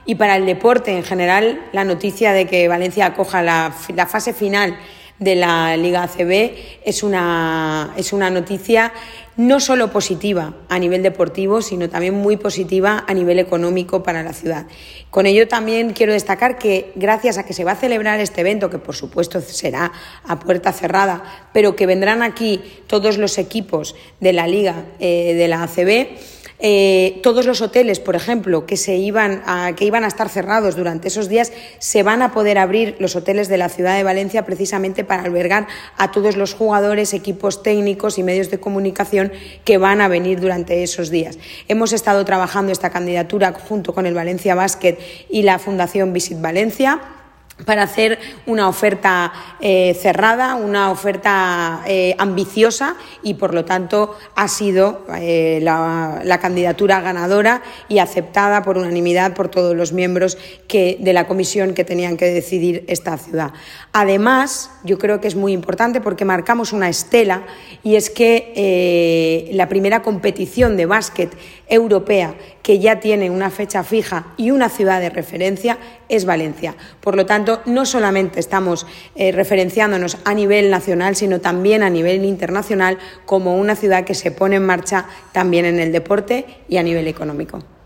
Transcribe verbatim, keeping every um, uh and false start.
Y para el deporte en general, la noticia de que Valencia acoja la, la fase final de la Liga A C B es una, es una noticia no solo positiva a nivel deportivo, sino también muy positiva a nivel económico para la ciudad. Con ello también quiero destacar que gracias a que se va a celebrar este evento, que por supuesto será a puerta cerrada, pero que vendrán aquí todos los equipos de la Liga eh, de la A C B, Eh, todos los hoteles, por ejemplo, que se iban a, que iban a estar cerrados durante esos días, se van a poder abrir los hoteles de la ciudad de Valencia precisamente para albergar a todos los jugadores, equipos técnicos y medios de comunicación que van a venir durante esos días. Hemos estado trabajando esta candidatura junto con el Valencia Basket y la Fundación Visit Valencia para hacer una oferta eh, cerrada, una oferta eh, ambiciosa y, por lo tanto, ha sido eh, la, la candidatura ganadora y aceptada por unanimidad por todos los miembros que, de la comisión que tenían que decidir esta ciudad. Además, yo creo que es muy importante porque marcamos una estela y es que eh, la primera competición de básquet europea que ya tiene una fecha fija y una ciudad de referencia es Valencia. Por lo tanto, no solamente estamos eh, referenciándonos a nivel nacional, sino también a nivel internacional como una ciudad que se pone en marcha también en el deporte y a nivel económico.